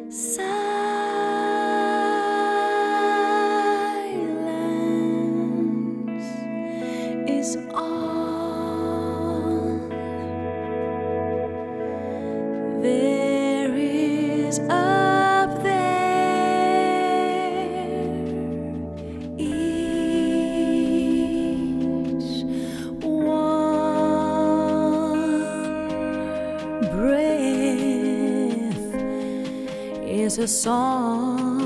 Silence is all. There is up there each one breath is a song.